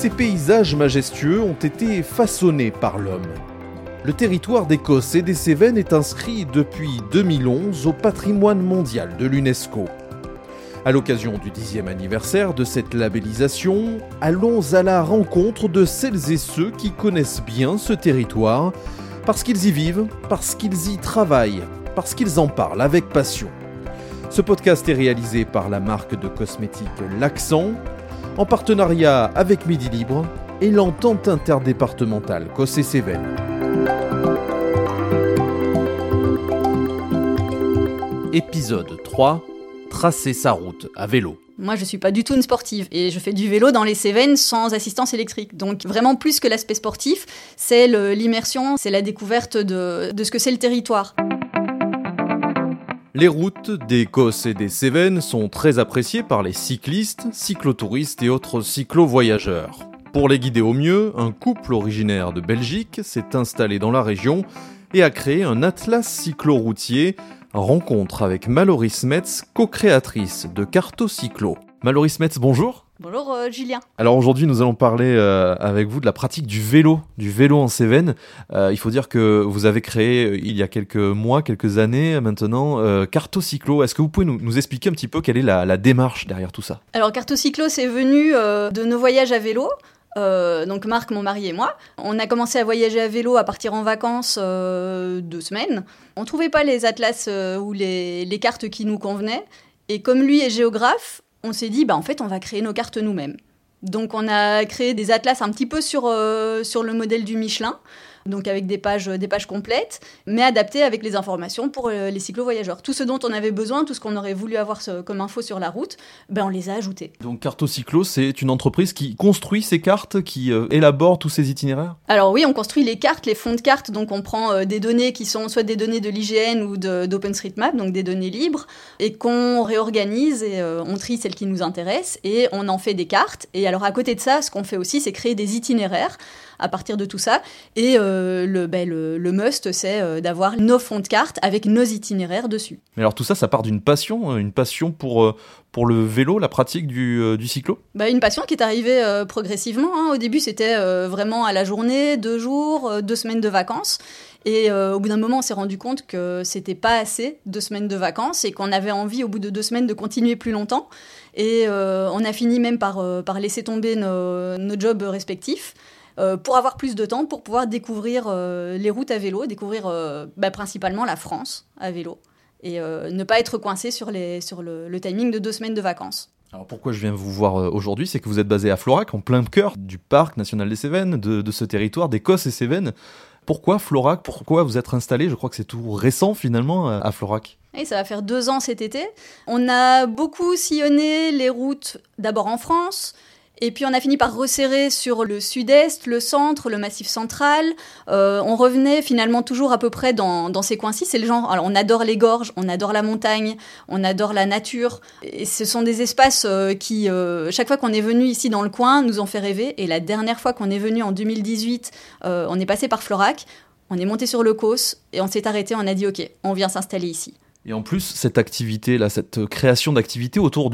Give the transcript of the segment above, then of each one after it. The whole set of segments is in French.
ces paysages majestueux ont été façonnés par l'homme. Le territoire d'Écosse et des Cévennes est inscrit depuis 2011 au patrimoine mondial de l'UNESCO. À l'occasion du 10e anniversaire de cette labellisation, allons à la rencontre de celles et ceux qui connaissent bien ce territoire, parce qu'ils y vivent, parce qu'ils y travaillent, parce qu'ils en parlent avec passion. Ce podcast est réalisé par la marque de cosmétiques L'Accent, en partenariat avec Midi Libre et l'entente interdépartementale Cosse-et-Cévennes. Épisode 3, tracer sa route à vélo. Moi, je suis pas du tout une sportive et je fais du vélo dans les Cévennes sans assistance électrique. Donc vraiment plus que l'aspect sportif, c'est l'immersion, c'est la découverte de ce que c'est le territoire. Les routes d'Écosse et des Cévennes sont très appréciées par les cyclistes, cyclotouristes et autres cyclo-voyageurs. Pour les guider au mieux, un couple originaire de Belgique s'est installé dans la région et a créé un atlas cyclo-routier. Rencontre avec Mallory Smets, co-créatrice de Carto Cyclo. Mallory Smets, bonjour. Bonjour Julien. Alors aujourd'hui, nous allons parler avec vous de la pratique du vélo en Cévennes. Il faut dire que vous avez créé il y a quelques mois, quelques années maintenant, Carto Cyclo. Est-ce que vous pouvez nous expliquer un petit peu quelle est la démarche derrière tout ça ? Alors Carto Cyclo, c'est venu de nos voyages à vélo. Donc Marc, mon mari et moi, on a commencé à voyager à vélo, à partir en vacances 2 semaines. On ne trouvait pas les atlas ou les cartes qui nous convenaient. Et comme lui est géographe, on s'est dit, en fait, on va créer nos cartes nous-mêmes. Donc on a créé des atlas un petit peu sur le modèle du Michelin, donc avec des pages complètes, mais adaptées avec les informations pour les cyclo-voyageurs. Tout ce dont on avait besoin, tout ce qu'on aurait voulu avoir comme info sur la route, on les a ajoutés. Donc Carto Cyclo, c'est une entreprise qui construit ces cartes, qui élabore tous ces itinéraires ? Alors oui, on construit les cartes, les fonds de cartes, donc on prend des données qui sont soit des données de l'IGN ou d'OpenStreetMap, donc des données libres, et qu'on réorganise et on trie celles qui nous intéressent, et on en fait des cartes. Et alors à côté de ça, ce qu'on fait aussi, c'est créer des itinéraires à partir de tout ça. Et le must, c'est d'avoir nos fonds de cartes avec nos itinéraires dessus. Mais alors tout ça, ça part d'une passion pour le vélo, la pratique du cyclo ? Une passion qui est arrivée progressivement. Au début, c'était vraiment à la journée, 2 jours, 2 semaines de vacances. Et au bout d'un moment, on s'est rendu compte que c'était pas assez 2 semaines de vacances et qu'on avait envie, au bout de 2 semaines, de continuer plus longtemps. Et on a fini même par laisser tomber nos jobs respectifs. Pour avoir plus de temps, pour pouvoir découvrir les routes à vélo, découvrir principalement la France à vélo, et ne pas être coincé sur le timing de 2 semaines de vacances. Alors pourquoi je viens vous voir aujourd'hui, c'est que vous êtes basé à Florac, en plein cœur du parc national des Cévennes, de ce territoire d'Écosse et Cévennes. Pourquoi Florac ? Pourquoi vous êtes installé ? Je crois que c'est tout récent finalement à Florac. Et ça va faire 2 ans cet été. On a beaucoup sillonné les routes d'abord en France. Et puis on a fini par resserrer sur le sud-est, le centre, le massif central. On revenait finalement toujours à peu près dans ces coins-ci. C'est le genre, alors on adore les gorges, on adore la montagne, on adore la nature. Et ce sont des espaces qui, chaque fois qu'on est venu ici dans le coin, nous ont fait rêver. Et la dernière fois qu'on est venu en 2018, on est passé par Florac, on est monté sur le Causse et on s'est arrêté, on a dit ok, on vient s'installer ici. Et en plus, cette activité-là, cette création d'activité autour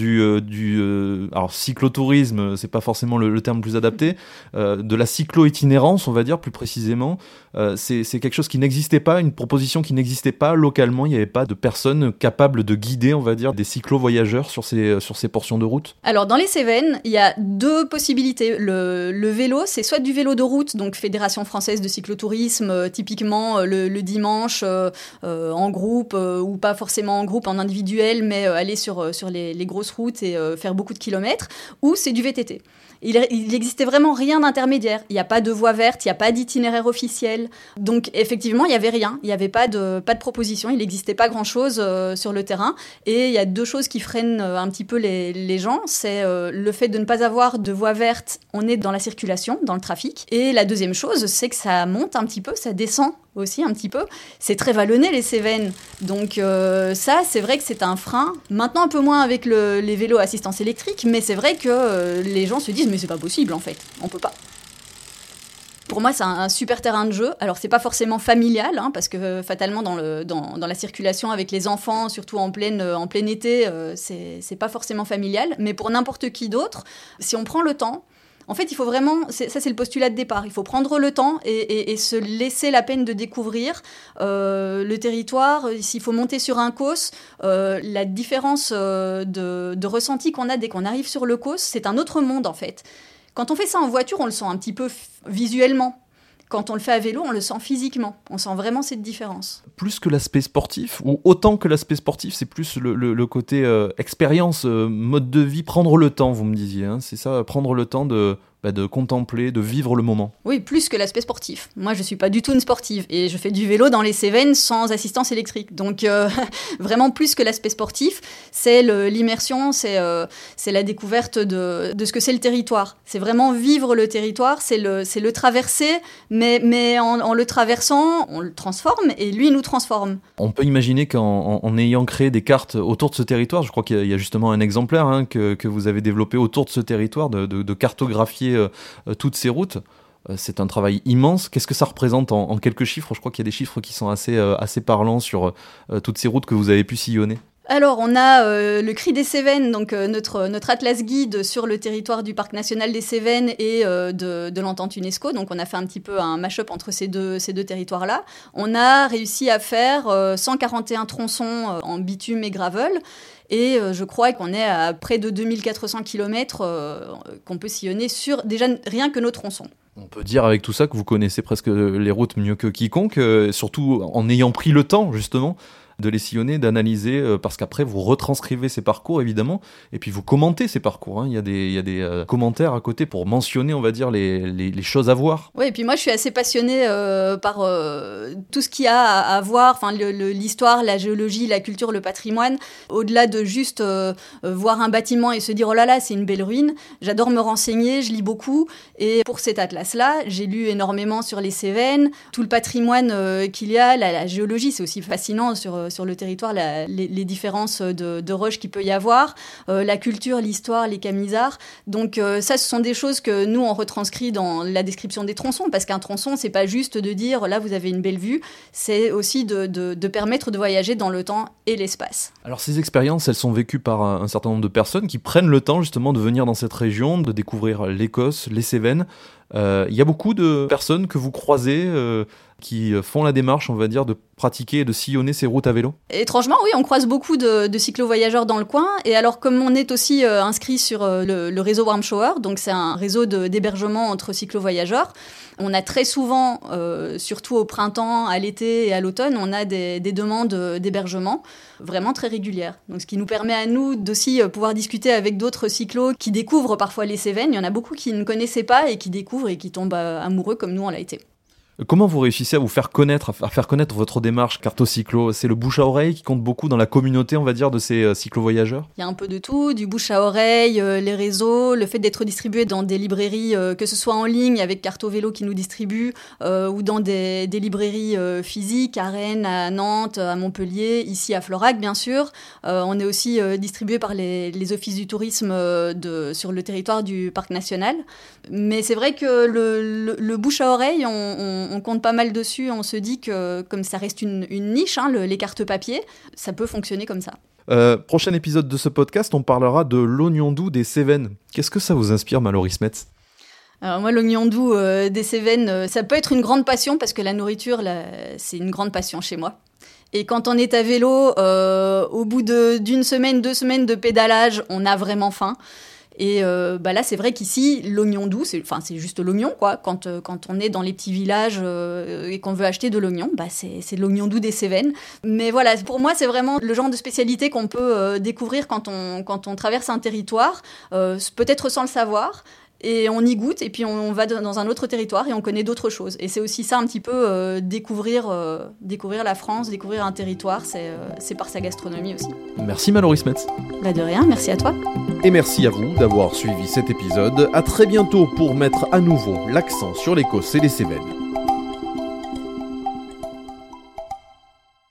alors cyclotourisme, c'est pas forcément le terme le plus adapté, de la cyclo-itinérance, on va dire plus précisément, c'est quelque chose qui n'existait pas, une proposition qui n'existait pas localement, il n'y avait pas de personnes capables de guider, on va dire, des cyclo-voyageurs sur ces portions de route. Alors dans les Cévennes, il y a 2 possibilités. Le vélo, c'est soit du vélo de route, donc Fédération française de cyclotourisme, typiquement le dimanche en groupe ou pas forcément en groupe, en individuel, mais aller sur les grosses routes et faire beaucoup de kilomètres, ou c'est du VTT. Il n'existait vraiment rien d'intermédiaire. Il n'y a pas de voie verte, il n'y a pas d'itinéraire officiel. Donc effectivement, il n'y avait rien. Il n'y avait pas de proposition, il n'existait pas grand-chose sur le terrain. Et il y a 2 choses qui freinent un petit peu les gens. C'est le fait de ne pas avoir de voie verte. On est dans la circulation, dans le trafic. Et la deuxième chose, c'est que ça monte un petit peu, ça descend aussi un petit peu. C'est très vallonné, les Cévennes. Donc ça, c'est vrai que c'est un frein. Maintenant, un peu moins avec les vélos à assistance électrique, mais c'est vrai que les gens se disent « mais c'est pas possible, en fait, on peut pas ». Pour moi, c'est un super terrain de jeu. Alors, c'est pas forcément familial, parce que fatalement, dans la circulation avec les enfants, surtout en plein été, c'est pas forcément familial. Mais pour n'importe qui d'autre, si on prend le temps, En fait, il faut vraiment, c'est le postulat de départ, il faut prendre le temps et se laisser la peine de découvrir le territoire. S'il faut monter sur un COS, la différence de ressenti qu'on a dès qu'on arrive sur le COS, c'est un autre monde en fait. Quand on fait ça en voiture, on le sent un petit peu visuellement. Quand on le fait à vélo, on le sent physiquement. On sent vraiment cette différence. Plus que l'aspect sportif, ou autant que l'aspect sportif, c'est plus le côté expérience, mode de vie, prendre le temps, vous me disiez. Hein, c'est ça, prendre le temps de contempler, de vivre le moment. Oui, plus que l'aspect sportif. Moi, je ne suis pas du tout une sportive et je fais du vélo dans les Cévennes sans assistance électrique. Donc, vraiment plus que l'aspect sportif, c'est l'immersion, c'est la découverte de ce que c'est le territoire. C'est vraiment vivre le territoire, c'est le traverser, mais en le traversant, on le transforme et lui nous transforme. On peut imaginer qu'en ayant créé des cartes autour de ce territoire, je crois qu'il y a justement un exemplaire que vous avez développé autour de ce territoire, de cartographier toutes ces routes. C'est un travail immense. Qu'est-ce que ça représente en quelques chiffres ? Je crois qu'il y a des chiffres qui sont assez parlants sur toutes ces routes que vous avez pu sillonner. Alors, on a le Cri des Cévennes, donc notre atlas guide sur le territoire du Parc national des Cévennes et de l'entente UNESCO. Donc, on a fait un petit peu un mash-up entre ces deux territoires-là. On a réussi à faire 141 tronçons en bitume et gravel. Et je crois qu'on est à près de 2400 km qu'on peut sillonner sur déjà rien que nos tronçons. On peut dire avec tout ça que vous connaissez presque les routes mieux que quiconque, surtout en ayant pris le temps justement de les sillonner, d'analyser, parce qu'après vous retranscrivez ces parcours évidemment, et puis vous commentez ces parcours. Hein. Il y a des commentaires à côté pour mentionner, on va dire, les choses à voir. Oui, et puis moi je suis assez passionnée par tout ce qu'il y a à voir, enfin l'histoire, la géologie, la culture, le patrimoine. Au-delà de juste voir un bâtiment et se dire oh là là c'est une belle ruine, j'adore me renseigner, je lis beaucoup. Et pour cet atlas-là, j'ai lu énormément sur les Cévennes, tout le patrimoine qu'il y a, la géologie, c'est aussi fascinant sur le territoire, les différences de roches qu'il peut y avoir, la culture, l'histoire, les camisards. Donc ça, ce sont des choses que nous, on retranscrit dans la description des tronçons, parce qu'un tronçon, c'est pas juste de dire là, vous avez une belle vue, c'est aussi de permettre de voyager dans le temps et l'espace. Alors ces expériences, elles sont vécues par un certain nombre de personnes qui prennent le temps justement de venir dans cette région, de découvrir l'Écosse, les Cévennes. Il y a beaucoup de personnes que vous croisez qui font la démarche, on va dire, de pratiquer et de sillonner ces routes à vélo. Étrangement, oui, on croise beaucoup de cyclo-voyageurs dans le coin. Et alors, comme on est aussi inscrit sur le réseau Warm Shower, donc c'est un réseau d'hébergement entre cyclo-voyageurs, on a très souvent, surtout au printemps, à l'été et à l'automne, on a des demandes d'hébergement vraiment très régulières. Donc, ce qui nous permet à nous d'aussi pouvoir discuter avec d'autres cyclos qui découvrent parfois les Cévennes. Il y en a beaucoup qui ne connaissaient pas et qui découvrent et qui tombent amoureux comme nous on l'a été. Comment vous réussissez à vous faire connaître, à faire connaître votre démarche Carto-Cyclo ? C'est le bouche à oreille qui compte beaucoup dans la communauté, on va dire, de ces cyclo-voyageurs ? Il y a un peu de tout, du bouche à oreille, les réseaux, le fait d'être distribué dans des librairies, que ce soit en ligne avec Carto Vélo qui nous distribue, ou dans des librairies physiques à Rennes, à Nantes, à Montpellier, ici à Florac bien sûr. On est aussi distribué par les offices du tourisme sur le territoire du Parc national. Mais c'est vrai que le bouche à oreille, on compte pas mal dessus, on se dit que comme ça reste une niche, hein, les cartes papier, ça peut fonctionner comme ça. Prochain épisode de ce podcast, on parlera de l'oignon doux des Cévennes. Qu'est-ce que ça vous inspire, Mallory Smets ? Alors moi, l'oignon doux des Cévennes, ça peut être une grande passion parce que la nourriture, là, c'est une grande passion chez moi. Et quand on est à vélo, au bout d'une semaine, 2 semaines de pédalage, on a vraiment faim. Et là, c'est vrai qu'ici, l'oignon doux, c'est juste l'oignon, quoi. Quand on est dans les petits villages et qu'on veut acheter de l'oignon, c'est l'oignon doux des Cévennes. Mais voilà, pour moi, c'est vraiment le genre de spécialité qu'on peut découvrir quand on traverse un territoire, peut-être sans le savoir. Et on y goûte, et puis on va dans un autre territoire et on connaît d'autres choses. Et c'est aussi ça un petit peu découvrir la France, découvrir un territoire, c'est par sa gastronomie aussi. Merci Mallory Smets. De rien, merci à toi. Et merci à vous d'avoir suivi cet épisode. À très bientôt pour mettre à nouveau l'accent sur l'Écosse et les Cévennes.